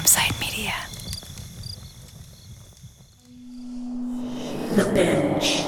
Campside Media. The Binge.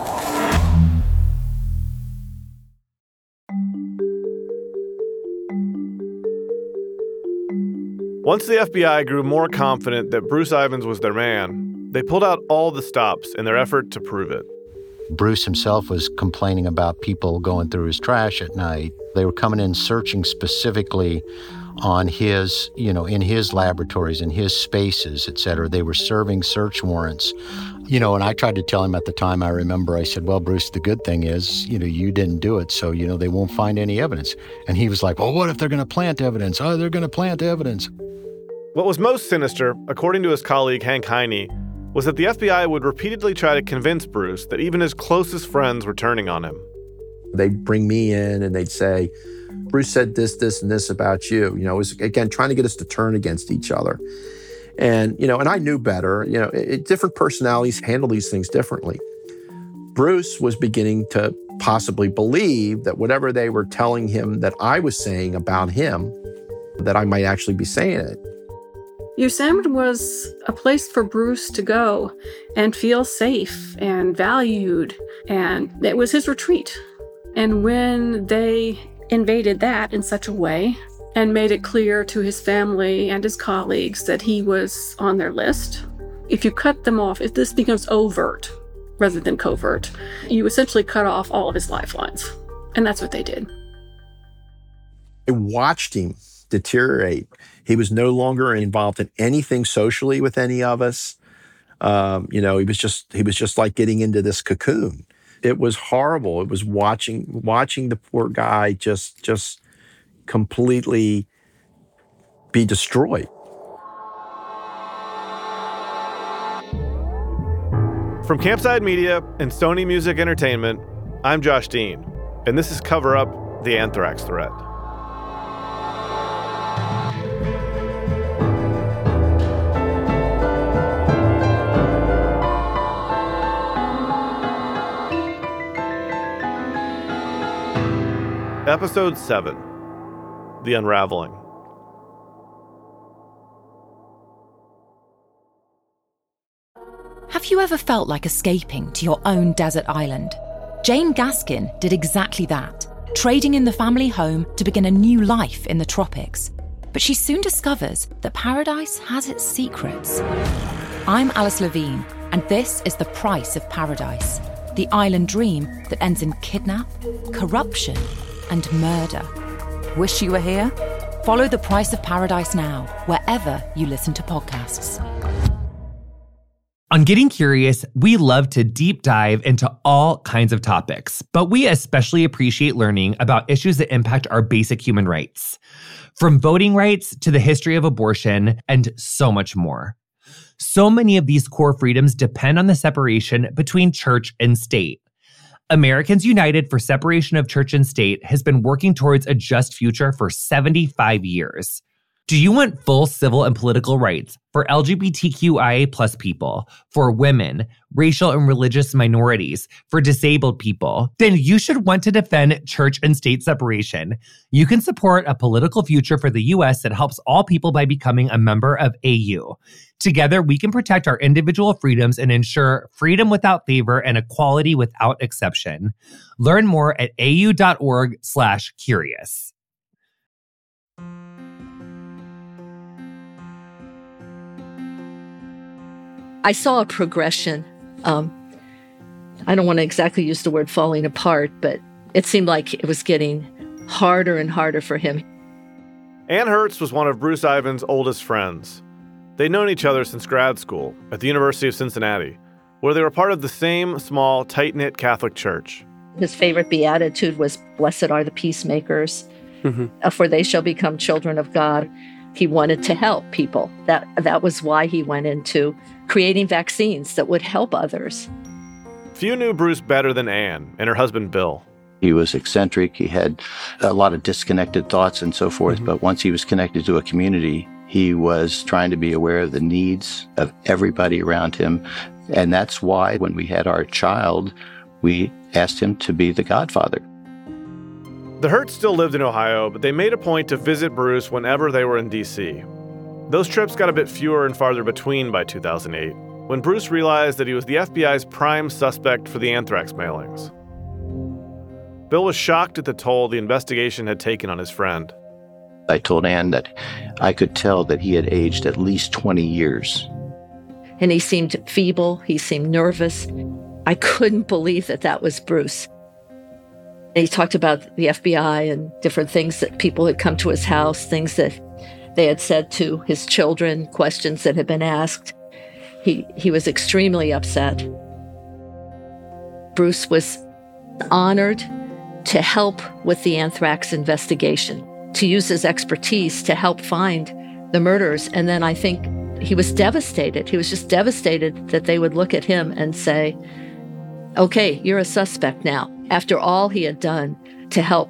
Once the FBI grew more confident that Bruce Ivins was their man, they pulled out all the stops in their effort to prove it. Bruce himself was complaining about people going through his trash at night. They were coming in searching specifically on his, in his laboratories, in his spaces, et cetera. They were serving search warrants. And I tried to tell him at the time, I remember, I said, well, Bruce, the good thing is, you didn't do it, so, they won't find any evidence. And he was like, well, what if they're going to plant evidence? Oh, they're going to plant evidence. What was most sinister, according to his colleague Hank Heine, was that the FBI would repeatedly try to convince Bruce that even his closest friends were turning on him. They'd bring me in and they'd say, Bruce said this, and this about you. It was, again, trying to get us to turn against each other. And, and I knew better. Different personalities handle these things differently. Bruce was beginning to possibly believe that whatever they were telling him that I was saying about him, that I might actually be saying it. USAMD was a place for Bruce to go and feel safe and valued, and it was his retreat. And when they invaded that in such a way and made it clear to his family and his colleagues that he was on their list, if you cut them off, if this becomes overt rather than covert, you essentially cut off all of his lifelines. And that's what they did. I watched him deteriorate. He was no longer involved in anything socially with any of us. He was just like getting into this cocoon. It was horrible. It was watching the poor guy just completely be destroyed. From Campside Media and Sony Music Entertainment, I'm Josh Dean, and this is Cover Up: The Anthrax Threat. Episode 7, The Unraveling. Have you ever felt like escaping to your own desert island? Jane Gaskin did exactly that, trading in the family home to begin a new life in the tropics. But she soon discovers that paradise has its secrets. I'm Alice Levine, and this is The Price of Paradise, the island dream that ends in kidnap, corruption, and murder. Wish you were here? Follow The Price of Paradise now, wherever you listen to podcasts. On Getting Curious, we love to deep dive into all kinds of topics, but we especially appreciate learning about issues that impact our basic human rights. From voting rights to the history of abortion and so much more. So many of these core freedoms depend on the separation between church and state. Americans United for Separation of Church and State has been working towards a just future for 75 years. Do you want full civil and political rights for LGBTQIA+ people, for women, racial and religious minorities, for disabled people? Then you should want to defend church and state separation. You can support a political future for the U.S. that helps all people by becoming a member of AU. Together, we can protect our individual freedoms and ensure freedom without favor and equality without exception. Learn more at au.org/curious. I saw a progression. I don't want to exactly use the word falling apart, but it seemed like it was getting harder and harder for him. Ann Hertz was one of Bruce Ivins' oldest friends. They'd known each other since grad school at the University of Cincinnati, where they were part of the same small, tight-knit Catholic church. His favorite beatitude was, "Blessed are the peacemakers, for they shall become children of God." He wanted to help people. That was why he went into creating vaccines that would help others. Few knew Bruce better than Ann and her husband, Bill. He was eccentric. He had a lot of disconnected thoughts and so forth. But once he was connected to a community, he was trying to be aware of the needs of everybody around him. And that's why when we had our child, we asked him to be the godfather. The Hertz still lived in Ohio, but they made a point to visit Bruce whenever they were in D.C. Those trips got a bit fewer and farther between by 2008, when Bruce realized that he was the FBI's prime suspect for the anthrax mailings. Bill was shocked at the toll the investigation had taken on his friend. I told Ann that I could tell that he had aged at least 20 years. And he seemed feeble. He seemed nervous. I couldn't believe that that was Bruce. And he talked about the FBI and different things that people had come to his house, things that they had said to his children, questions that had been asked. He was extremely upset. Bruce was honored to help with the anthrax investigation, to use his expertise to help find the murderers. And then I think he was devastated. He was just devastated that they would look at him and say, okay, you're a suspect now, after all he had done to help.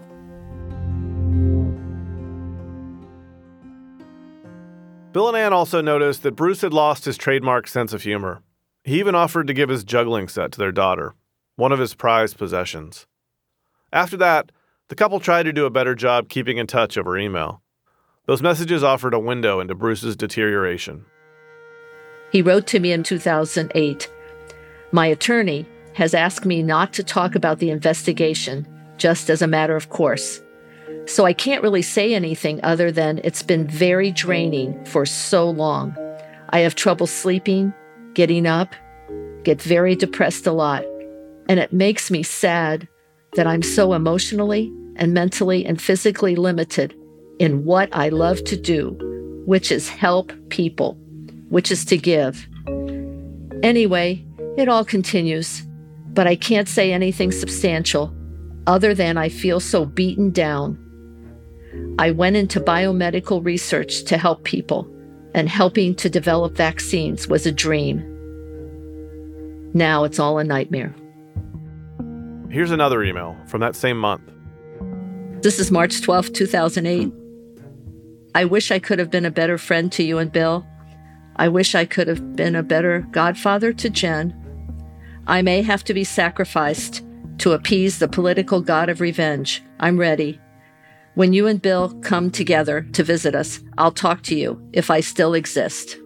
Bill and Ann also noticed that Bruce had lost his trademark sense of humor. He even offered to give his juggling set to their daughter, one of his prized possessions. After that, the couple tried to do a better job keeping in touch over email. Those messages offered a window into Bruce's deterioration. He wrote to me in 2008, "My attorney has asked me not to talk about the investigation, just as a matter of course. So I can't really say anything other than it's been very draining for so long. I have trouble sleeping, getting up, get very depressed a lot. And it makes me sad that I'm so emotionally and mentally and physically limited in what I love to do, which is help people, which is to give. Anyway, it all continues, but I can't say anything substantial other than I feel so beaten down. I went into biomedical research to help people, and helping to develop vaccines was a dream. Now it's all a nightmare." Here's another email from that same month. This is March 12, 2008. "I wish I could have been a better friend to you and Bill. I wish I could have been a better godfather to Jen. I may have to be sacrificed to appease the political god of revenge. I'm ready. When you and Bill come together to visit us, I'll talk to you if I still exist."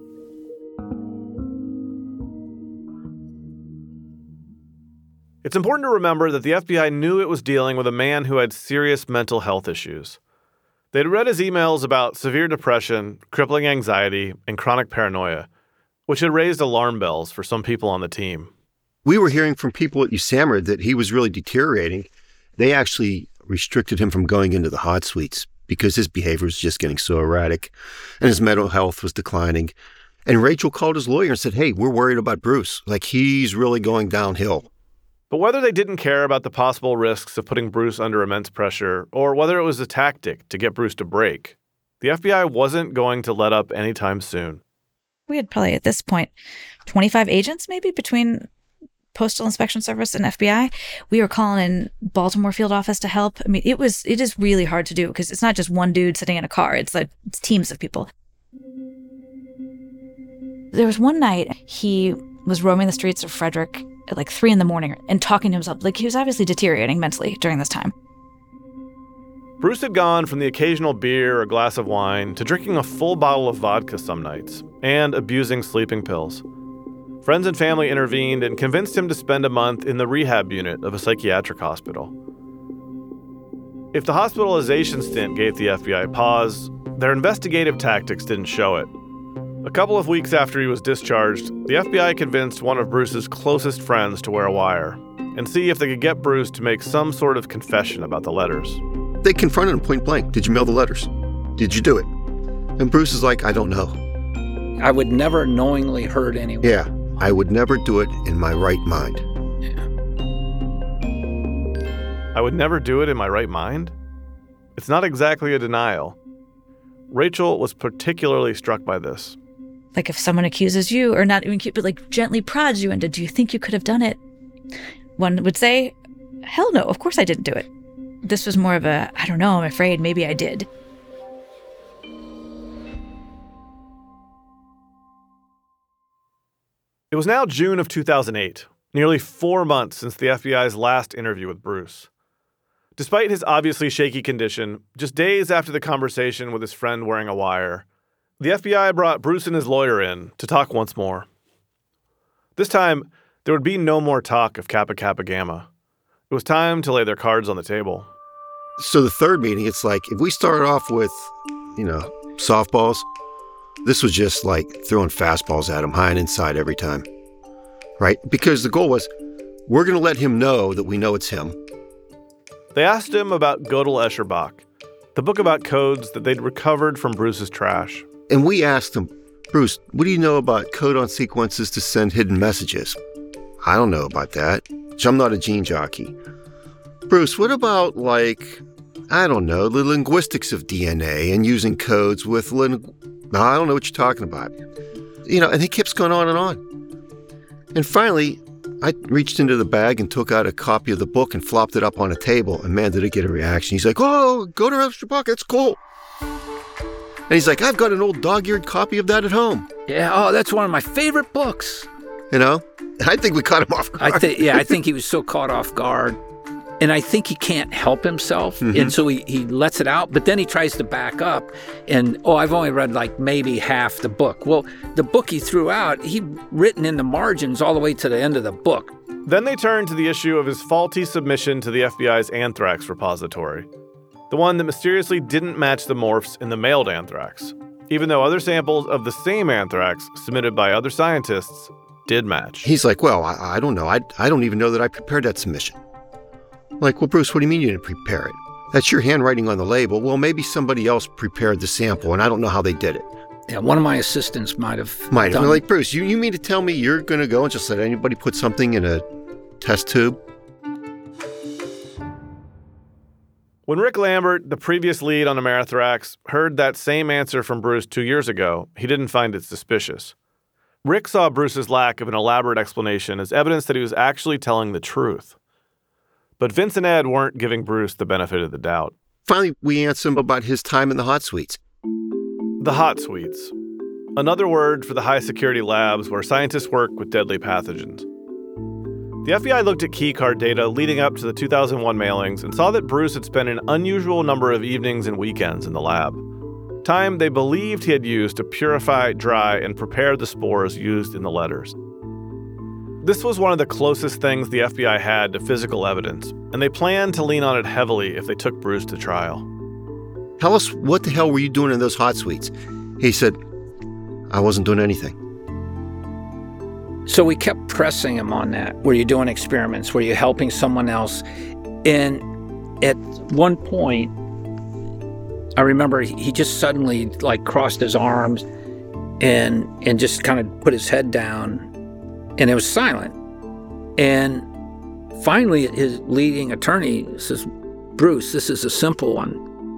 It's important to remember that the FBI knew it was dealing with a man who had serious mental health issues. They'd read his emails about severe depression, crippling anxiety, and chronic paranoia, which had raised alarm bells for some people on the team. We were hearing from people at USAMR that he was really deteriorating. They actually restricted him from going into the hot suites because his behavior was just getting so erratic and his mental health was declining. And Rachel called his lawyer and said, "Hey, we're worried about Bruce. Like, he's really going downhill." But whether they didn't care about the possible risks of putting Bruce under immense pressure, or whether it was a tactic to get Bruce to break, the FBI wasn't going to let up anytime soon. We had probably at this point 25 agents maybe between Postal Inspection Service and FBI. We were calling in Baltimore field office to help. I mean, it is really hard to do because it's not just one dude sitting in a car. It's teams of people. There was one night he was roaming the streets of Frederick at like 3 a.m. and talking to himself. Like, he was obviously deteriorating mentally during this time. Bruce had gone from the occasional beer or glass of wine to drinking a full bottle of vodka some nights and abusing sleeping pills. Friends and family intervened and convinced him to spend a month in the rehab unit of a psychiatric hospital. If the hospitalization stint gave the FBI pause, their investigative tactics didn't show it. A couple of weeks after he was discharged, the FBI convinced one of Bruce's closest friends to wear a wire and see if they could get Bruce to make some sort of confession about the letters. They confronted him point blank. "Did you mail the letters? Did you do it?" And Bruce is like, "I don't know." I would never knowingly hurt anyone. Yeah, I would never do it in my right mind. Yeah. I would never do it in my right mind? It's not exactly a denial. Rachel was particularly struck by this. Like, if someone accuses you, or not even but like gently prods you into, "Do you think you could have done it?" One would say, "Hell no, of course I didn't do it." This was more of a, "I don't know, I'm afraid, maybe I did." It was now June of 2008, nearly 4 months since the FBI's last interview with Bruce. Despite his obviously shaky condition, just days after the conversation with his friend wearing a wire, The FBI brought Bruce and his lawyer in to talk once more. This time, there would be no more talk of Kappa Kappa Gamma. It was time to lay their cards on the table. So the third meeting, it's like, if we started off with, softballs, this was just like throwing fastballs at him, high and inside every time, right? Because the goal was, we're going to let him know that we know it's him. They asked him about Gödel Escherbach, the book about codes that they'd recovered from Bruce's trash. And we asked him, Bruce, what do you know about codon sequences to send hidden messages? I don't know about that. I'm not a gene jockey. Bruce, what about, the linguistics of DNA and using codes with No, I don't know what you're talking about. And he keeps going on and on. And finally, I reached into the bag and took out a copy of the book and flopped it up on a table, and man, did it get a reaction. He's like, oh, go to Escherbach, that's cool. And he's like, I've got an old dog-eared copy of that at home. Yeah, that's one of my favorite books. I think we caught him off guard. I think he was so caught off guard. And I think he can't help himself. Mm-hmm. And so he lets it out, but then he tries to back up. And, I've only read maybe half the book. Well, the book he threw out, he written in the margins all the way to the end of the book. Then they turned to the issue of his faulty submission to the FBI's anthrax repository. The one that mysteriously didn't match the morphs in the mailed anthrax, even though other samples of the same anthrax submitted by other scientists did match. He's like, well, I don't know. I don't even know that I prepared that submission. Well, Bruce, what do you mean you didn't prepare it? That's your handwriting on the label. Well, maybe somebody else prepared the sample, and I don't know how they did it. Yeah, one of my assistants might have done. Like, Bruce, you mean to tell me you're going to go and just let anybody put something in a test tube? When Rick Lambert, the previous lead on Amerithrax, heard that same answer from Bruce 2 years ago, he didn't find it suspicious. Rick saw Bruce's lack of an elaborate explanation as evidence that he was actually telling the truth. But Vince and Ed weren't giving Bruce the benefit of the doubt. Finally, we asked him about his time in the hot suites. The hot suites. Another word for the high-security labs where scientists work with deadly pathogens. The FBI looked at keycard data leading up to the 2001 mailings and saw that Bruce had spent an unusual number of evenings and weekends in the lab. Time they believed he had used to purify, dry, and prepare the spores used in the letters. This was one of the closest things the FBI had to physical evidence, and they planned to lean on it heavily if they took Bruce to trial. Tell us, what the hell were you doing in those hot suites? He said, I wasn't doing anything. So we kept pressing him on that. Were you doing experiments? Were you helping someone else? And at one point, I remember he just suddenly crossed his arms and just kind of put his head down. And it was silent. And finally, his leading attorney says, Bruce, this is a simple one.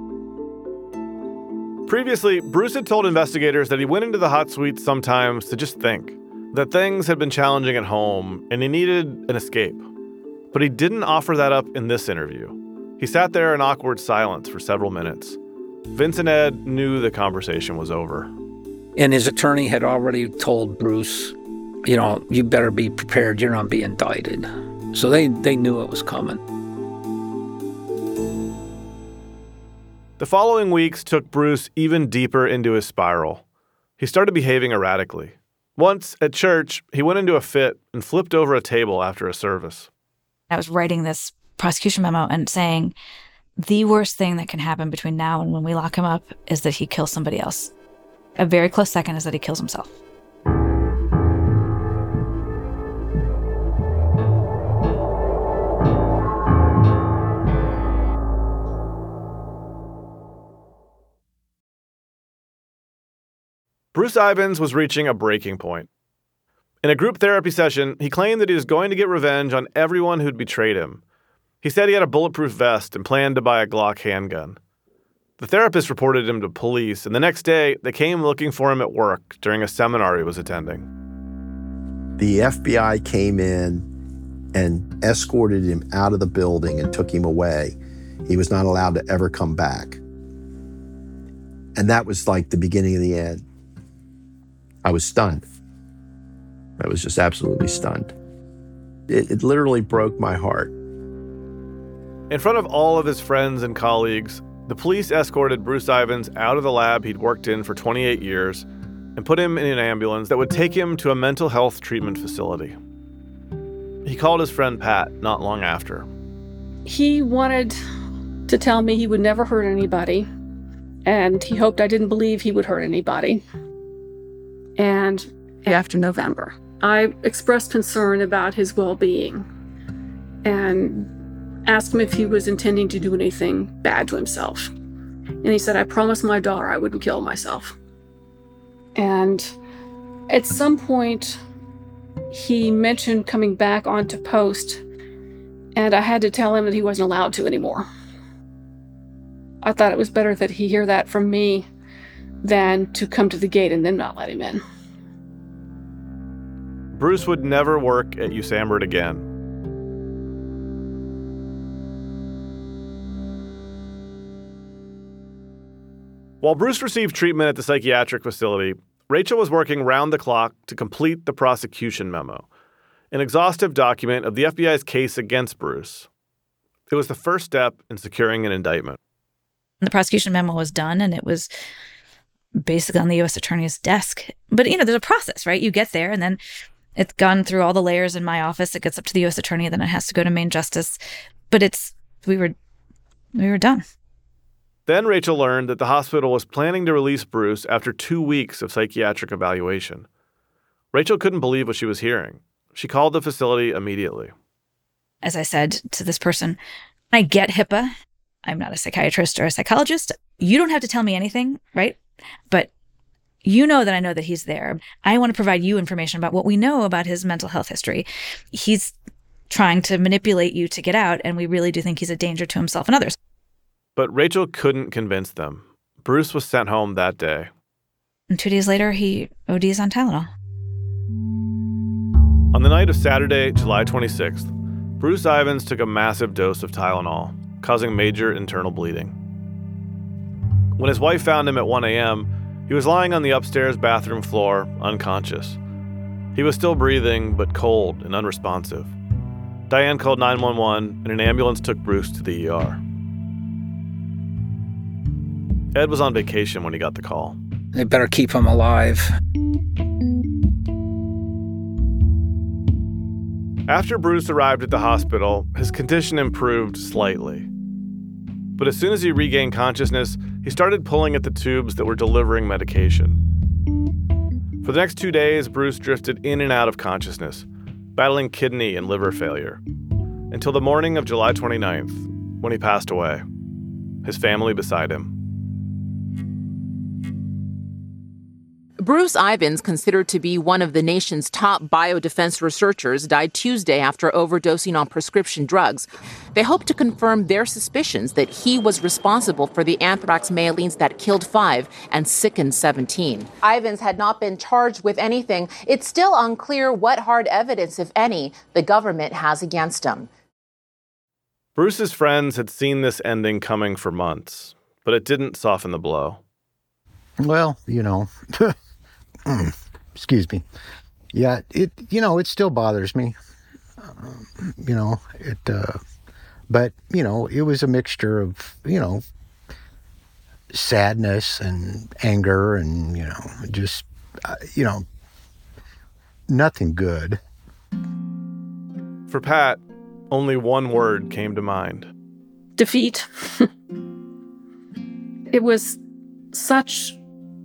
Previously, Bruce had told investigators that he went into the hot suites sometimes to just think, that things had been challenging at home and he needed an escape. But he didn't offer that up in this interview. He sat there in awkward silence for several minutes. Vince and Ed knew the conversation was over. And his attorney had already told Bruce, you better be prepared, you're not being indicted. So they knew it was coming. The following weeks took Bruce even deeper into his spiral. He started behaving erratically. Once, at church, he went into a fit and flipped over a table after a service. I was writing this prosecution memo and saying, the worst thing that can happen between now and when we lock him up is that he kills somebody else. A very close second is that he kills himself. Bruce Ivins was reaching a breaking point. In a group therapy session, he claimed that he was going to get revenge on everyone who'd betrayed him. He said he had a bulletproof vest and planned to buy a Glock handgun. The therapist reported him to police, and the next day, they came looking for him at work during a seminar he was attending. The FBI came in and escorted him out of the building and took him away. He was not allowed to ever come back. And that was like the beginning of the end. I was stunned. I was just absolutely stunned. It literally broke my heart. In front of all of his friends and colleagues, The police escorted Bruce Ivins out of the lab he'd worked in for 28 years and put him in an ambulance that would take him to a mental health treatment facility. He called his friend Pat not long after. He wanted to tell me he would never hurt anybody, and he hoped I didn't believe he would hurt anybody. And after November, I expressed concern about his well-being and asked him if he was intending to do anything bad to himself. And he said, I promised my daughter I wouldn't kill myself. And at some point, he mentioned coming back onto post, and I had to tell him that he wasn't allowed to anymore. I thought it was better that he hear that from me than to come to the gate and then not let him in. Bruce would never work at USAMRIID again. While Bruce received treatment at the psychiatric facility, Rachel was working round the clock to complete the prosecution memo, an exhaustive document of the FBI's case against Bruce. It was the first step in securing an indictment. The prosecution memo was done, and it was basically on the U.S. Attorney's desk. But, there's a process, right? You get there, and then it's gone through all the layers in my office. It gets up to the U.S. Attorney, and then it has to go to Main Justice. But we were done. Then Rachel learned that the hospital was planning to release Bruce after 2 weeks of psychiatric evaluation. Rachel couldn't believe what she was hearing. She called the facility immediately. As I said to this person, I get HIPAA. I'm not a psychiatrist or a psychologist. You don't have to tell me anything, right? But you know that I know that he's there. I want to provide you information about what we know about his mental health history. He's trying to manipulate you to get out, and we really do think he's a danger to himself and others. But Rachel couldn't convince them. Bruce was sent home that day. And 2 days later, he ODs on Tylenol. On the night of Saturday, July 26th, Bruce Ivins took a massive dose of Tylenol, causing major internal bleeding. When his wife found him at 1 a.m., he was lying on the upstairs bathroom floor, unconscious. He was still breathing, but cold and unresponsive. Diane called 911, and an ambulance took Bruce to the ER. Ed was on vacation when he got the call. They better keep him alive. After Bruce arrived at the hospital, his condition improved slightly. But as soon as he regained consciousness, he started pulling at the tubes that were delivering medication. For the next 2 days, Bruce drifted in and out of consciousness, battling kidney and liver failure, until the morning of July 29th, when he passed away, his family beside him. Bruce Ivins, considered to be one of the nation's top biodefense researchers, died Tuesday after overdosing on prescription drugs. They hope to confirm their suspicions that he was responsible for the anthrax mailings that killed 5 and sickened 17. Ivins had not been charged with anything. It's still unclear what hard evidence, if any, the government has against him. Bruce's friends had seen this ending coming for months, but it didn't soften the blow. Well, excuse me. Yeah, it still bothers me. But it was a mixture of, sadness and anger and, just, nothing good. For Pat, only one word came to mind. Defeat. It was such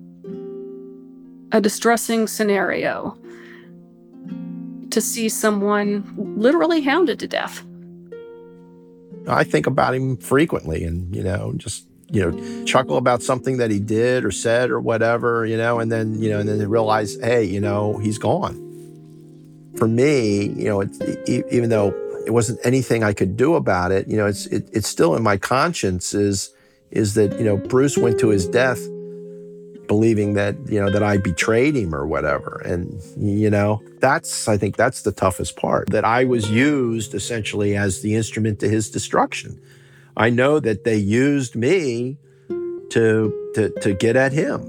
a distressing scenario to see someone literally hounded to death. I think about him frequently and, just, chuckle about something that he did or said or whatever, and then realize, hey, he's gone. For me, even though it wasn't anything I could do about it, it's still in my conscience is that, Bruce went to his death believing that, that I betrayed him or whatever. And, I think that's the toughest part, that I was used essentially as the instrument to his destruction. I know that they used me to get at him.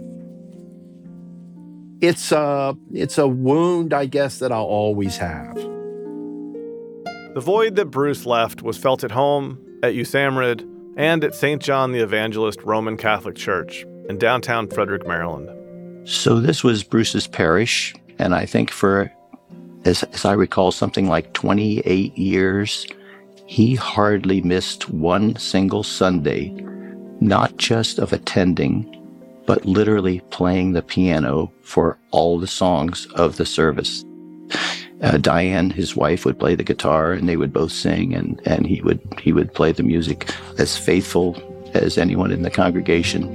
It's a wound, I guess, that I'll always have. The void that Bruce left was felt at home, at USAMRIID, and at St. John the Evangelist Roman Catholic Church in downtown Frederick, Maryland. So this was Bruce's parish, and I think for, as I recall, something like 28 years, he hardly missed one single Sunday, not just of attending, but literally playing the piano for all the songs of the service. Diane, his wife, would play the guitar, and they would both sing, and he would play the music, as faithful as anyone in the congregation.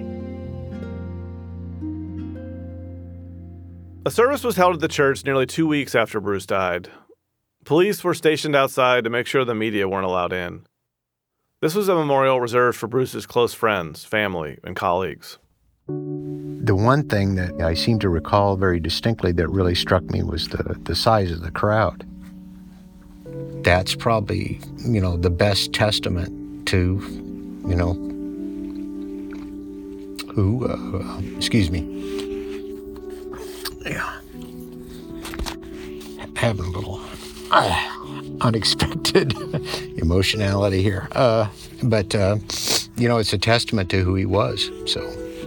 A service was held at the church nearly 2 weeks after Bruce died. Police were stationed outside to make sure the media weren't allowed in. This was a memorial reserved for Bruce's close friends, family, and colleagues. The one thing that I seem to recall very distinctly that really struck me was the size of the crowd. That's probably, the best testament to, having a little unexpected emotionality here. But it's a testament to who he was, so...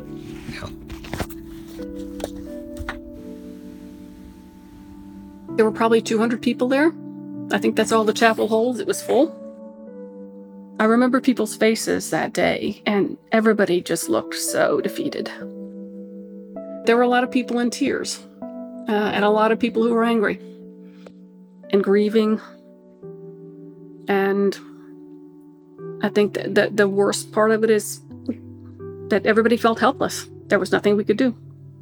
There were probably 200 people there. I think that's all the chapel holds. It was full. I remember people's faces that day, and everybody just looked so defeated. There were a lot of people in tears, and a lot of people who were angry and grieving. And I think that the worst part of it is that everybody felt helpless. There was nothing we could do.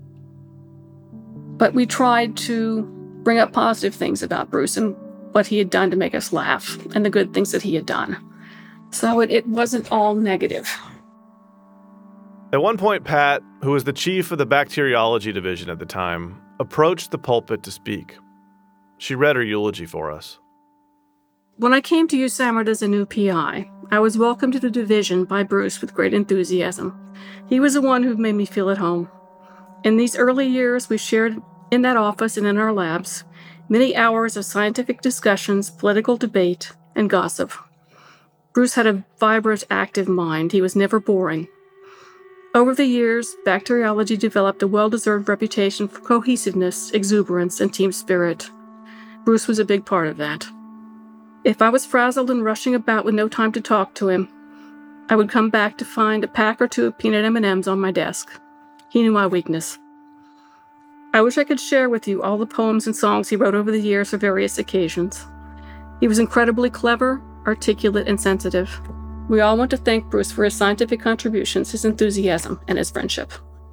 But we tried to bring up positive things about Bruce and what he had done to make us laugh and the good things that he had done. So it wasn't all negative. At one point, Pat, who was the chief of the bacteriology division at the time, approached the pulpit to speak. She read her eulogy for us. When I came to USAMRIID as a new PI, I was welcomed to the division by Bruce with great enthusiasm. He was the one who made me feel at home. In these early years, we shared in that office and in our labs many hours of scientific discussions, political debate, and gossip. Bruce had a vibrant, active mind. He was never boring. Over the years, bacteriology developed a well-deserved reputation for cohesiveness, exuberance, and team spirit. Bruce was a big part of that. If I was frazzled and rushing about with no time to talk to him, I would come back to find a pack or two of peanut M&Ms on my desk. He knew my weakness. I wish I could share with you all the poems and songs he wrote over the years for various occasions. He was incredibly clever, articulate, and sensitive. We all want to thank Bruce for his scientific contributions, his enthusiasm, and his friendship.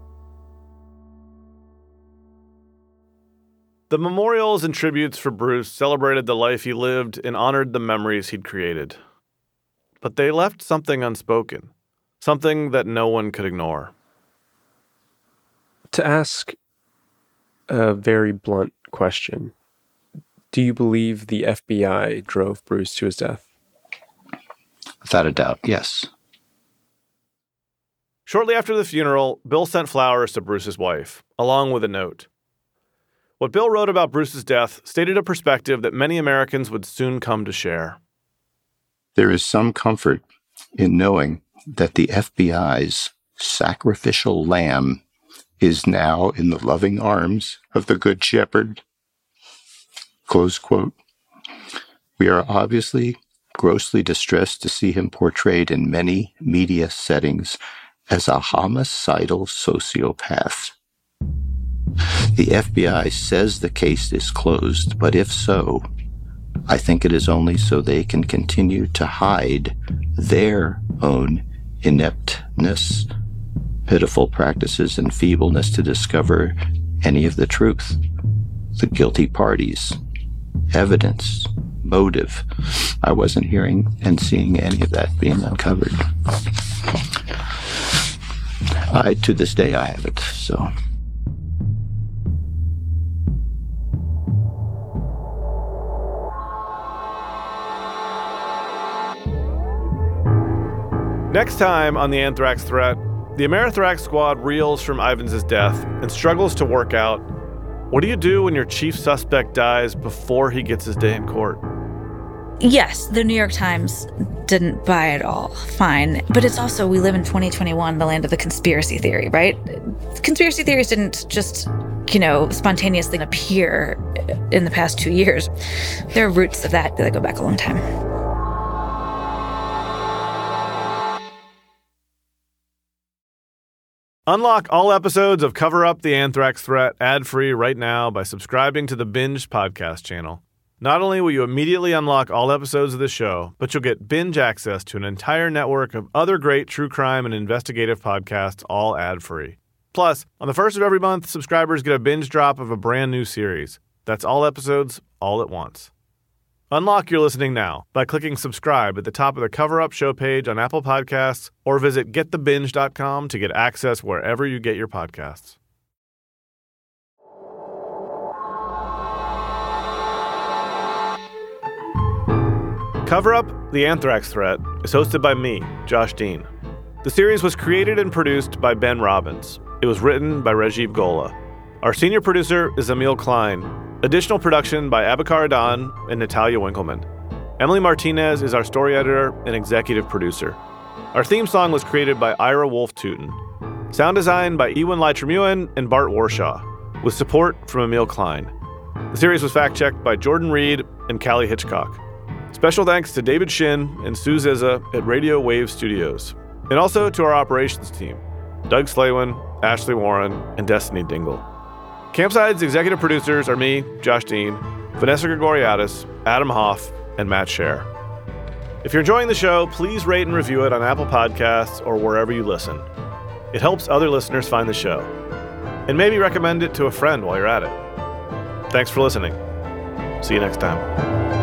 The memorials and tributes for Bruce celebrated the life he lived and honored the memories he'd created. But they left something unspoken, something that no one could ignore. To ask a very blunt question, do you believe the FBI drove Bruce to his death? Without a doubt, yes. Shortly after the funeral, Bill sent flowers to Bruce's wife, along with a note. What Bill wrote about Bruce's death stated a perspective that many Americans would soon come to share. There is some comfort in knowing that the FBI's sacrificial lamb is now in the loving arms of the Good Shepherd. Close quote. We are obviously grossly distressed to see him portrayed in many media settings as a homicidal sociopath. The FBI says the case is closed, but if so, I think it is only so they can continue to hide their own ineptness, pitiful practices, and feebleness to discover any of the truth, the guilty parties, evidence, motive. I wasn't hearing and seeing any of that being uncovered. To this day, I haven't, so... Next time on the Anthrax Threat, the Amerithrax squad reels from Ivins' death and struggles to work out, what do you do when your chief suspect dies before he gets his day in court? Yes, the New York Times didn't buy it all. Fine. But it's also, we live in 2021, the land of the conspiracy theory, right? Conspiracy theories didn't just, spontaneously appear in the past 2 years. There are roots of that go back a long time. Unlock all episodes of Cover Up the Anthrax Threat ad-free right now by subscribing to the Binge podcast channel. Not only will you immediately unlock all episodes of the show, but you'll get binge access to an entire network of other great true crime and investigative podcasts, all ad-free. Plus, on the first of every month, subscribers get a binge drop of a brand new series. That's all episodes, all at once. Unlock your listening now by clicking subscribe at the top of the Cover Up show page on Apple Podcasts, or visit getthebinge.com to get access wherever you get your podcasts. Cover Up the Anthrax Threat is hosted by me, Josh Dean. The series was created and produced by Ben Robbins. It was written by Rajiv Gola. Our senior producer is Emil Klein. Additional production by Abakar Adan and Natalia Winkleman. Emily Martinez is our story editor and executive producer. Our theme song was created by Ira Wolf-Tooten. Sound design by Ewan Leitermuen and Bart Warshaw, with support from Emil Klein. The series was fact-checked by Jordan Reed and Callie Hitchcock. Special thanks to David Shin and Sue Zizza at Radio Wave Studios, and also to our operations team, Doug Slaywin, Ashley Warren, and Destiny Dingle. Campside's executive producers are me, Josh Dean, Vanessa Gregoriadis, Adam Hoff, and Matt Scher. If you're enjoying the show, please rate and review it on Apple Podcasts or wherever you listen. It helps other listeners find the show. And maybe recommend it to a friend while you're at it. Thanks for listening. See you next time.